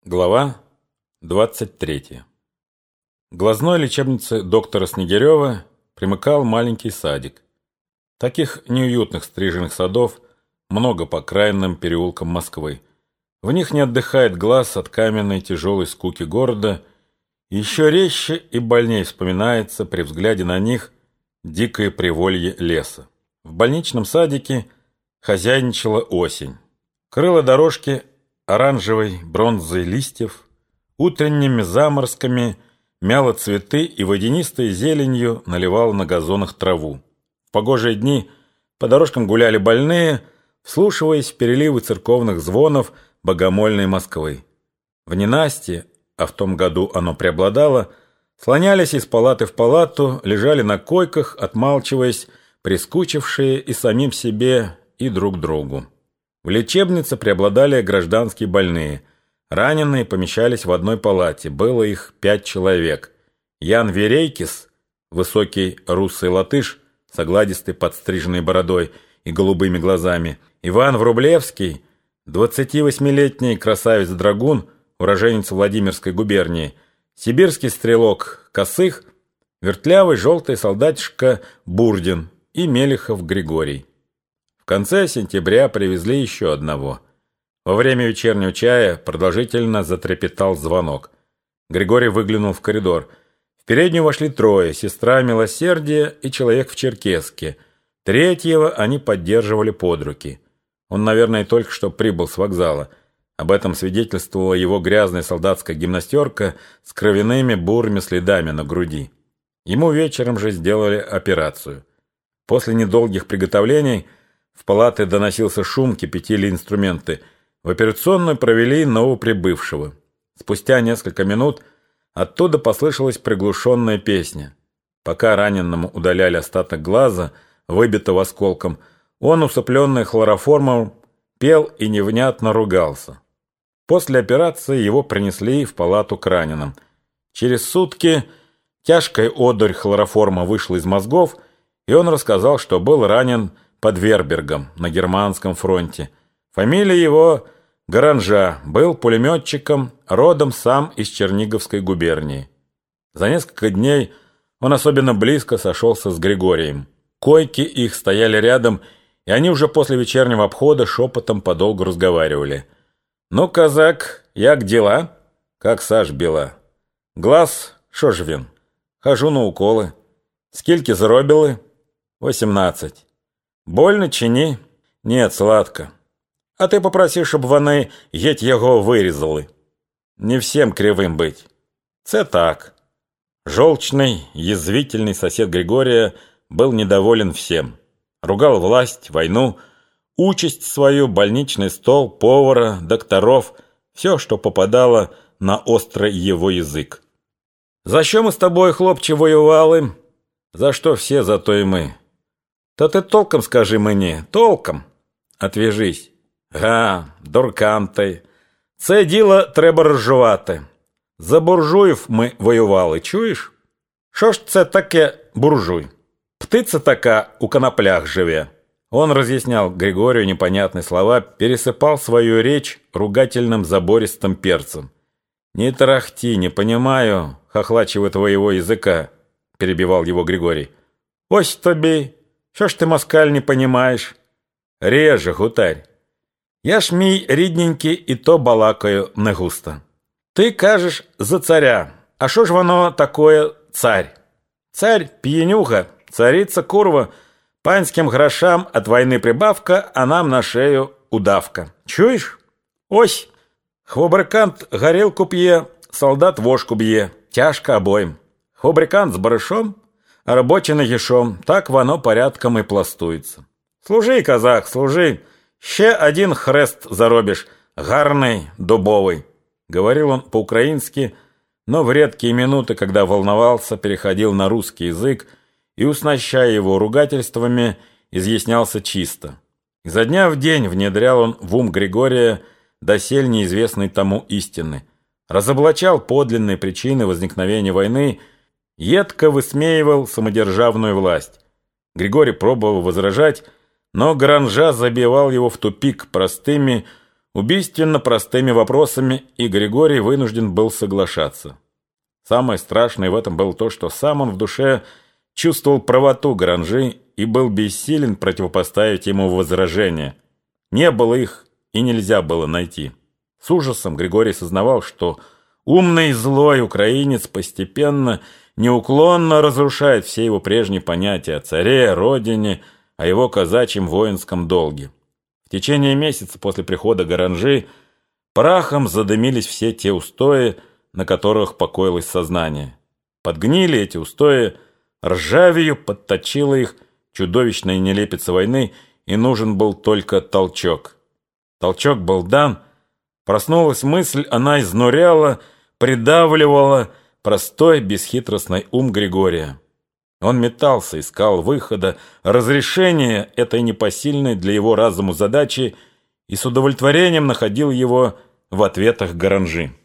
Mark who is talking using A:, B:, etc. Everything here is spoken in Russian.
A: Глава 23. К глазной лечебнице доктора Снегирева примыкал маленький садик. Таких неуютных стриженных садов много по окраинным переулкам Москвы. В них не отдыхает глаз от каменной тяжелой скуки города, и еще резче и больнее вспоминается при взгляде на них дикое приволье леса. В больничном садике хозяйничала осень. Крыла дорожки оранжевой бронзой листьев, утренними заморозками мяло цветы и водянистой зеленью наливал на газонах траву. В погожие дни по дорожкам гуляли больные, вслушиваясь в переливы церковных звонов богомольной Москвы. В ненастье, а в том году оно преобладало, слонялись из палаты в палату, лежали на койках, отмалчиваясь, прискучившие и самим себе, и друг другу. В лечебнице преобладали гражданские больные. Раненые помещались в одной палате. Было их 5 человек. Ян Верейкис, высокий русый латыш с огладистой подстриженной бородой и голубыми глазами, Иван Врублевский, 28-летний красавец-драгун, уроженец Владимирской губернии, сибирский стрелок Косых, вертлявый желтый солдатишка Бурдин и Мелехов Григорий. В конце сентября привезли еще одного. Во время вечернего чая продолжительно затрепетал звонок. Григорий выглянул в коридор. В переднюю вошли 3: сестра Милосердия и человек в черкеске. 3-го они поддерживали под руки. Он, наверное, только что прибыл с вокзала. Об этом свидетельствовала его грязная солдатская гимнастерка с кровяными бурыми следами на груди. Ему вечером же сделали операцию. После недолгих приготовлений в палаты доносился шум, кипятили инструменты. В операционную провели новоприбывшего. Спустя несколько минут оттуда послышалась приглушенная песня. Пока раненому удаляли остаток глаза, выбитого осколком, он, усыпленный хлороформом, пел и невнятно ругался. После операции его принесли в палату к раненым. Через сутки тяжкая одурь хлороформа вышла из мозгов, и он рассказал, что был ранен под Вербергом на германском фронте. Фамилия его Гаранжа, был пулеметчиком, родом сам из Черниговской губернии. За несколько дней он особенно близко сошелся с Григорием. Койки их стояли рядом, и они уже после вечернего обхода шепотом подолгу разговаривали. «Ну, казак, як дела?» «Как саж бела?» «Глаз, шо ж він?» «Хожу на уколи». «Скільки заробили?» 18. «Больно чи ні?» «Нет, сладко». «А ти попросив, щоб вони геть його вирізали». «Не всем кривым быть». «Це так». Желчный, язвительный сосед Григория был недоволен всем. Ругал власть, войну, участь свою, больничный стол, повара, докторов, все, что попадало на острый его язык. «За що ми з тобою, хлопче, воювали?» «За что все, за то и мы». «Та ти толком скажи мені, толком». «Отвяжись». «Га, дуркан ти. Це діло треба розжувати. За буржуїв ми воювали, чуєш? Що ж це таке буржуй? Птиця така у коноплях живе». Он разъяснял Григорию непонятные слова, пересыпал свою речь ругательным забористым перцем. «Не тарахти, не понимаю, хохлачего твоего языка», — перебивал его Григорий. «Ось тобі, що ж ти, москаль, не понимаешь?» «Реже, гутарь. Я ж мій рідненький і то балакаю не густо. Ти кажеш за царя, а що ж воно такое царь? Царь пьянюга, царица курва, панським грошам от войны прибавка, а нам на шею удавка. Чуєш? Ось, хвобрикант горілку п'є, солдат вошку б'є, тяжко обоим. Хвобрикант з баришом, а робочий нагішом, так воно порядком і пластується. Служи, казак, служи, ще один хрест заробиш, гарний, дубовый». Говорил он по-украински, но в редкие минуты, когда волновался, переходил на русский язык и, уснащая его ругательствами, изъяснялся чисто. Изо дня в день внедрял он в ум Григория досель неизвестной тому истины, разоблачал подлинные причины возникновения войны, едко высмеивал самодержавную власть. Григорий пробовал возражать, но Гаранжа забивал его в тупик простыми, убийственно простыми вопросами, и Григорий вынужден был соглашаться. Самое страшное в этом было то, что сам он в душе чувствовал правоту Гаранжи и был бессилен противопоставить ему возражения. Не было их и нельзя было найти. С ужасом Григорий сознавал, что умный и злой украинец постепенно, неуклонно разрушает все его прежние понятия о царе, о родине, о его казачьем воинском долге. В течение месяца после прихода Гаранжи прахом задымились все те устои, на которых покоилось сознание. Подгнили эти устои, ржавею подточила их чудовищная нелепица войны, и нужен был только толчок. Толчок был дан, проснулась мысль, она изнуряла, придавливала простой бесхитростный ум Григория. Он метался, искал выхода, разрешения этой непосильной для его разума задачи и с удовлетворением находил его в ответах Гаранжи.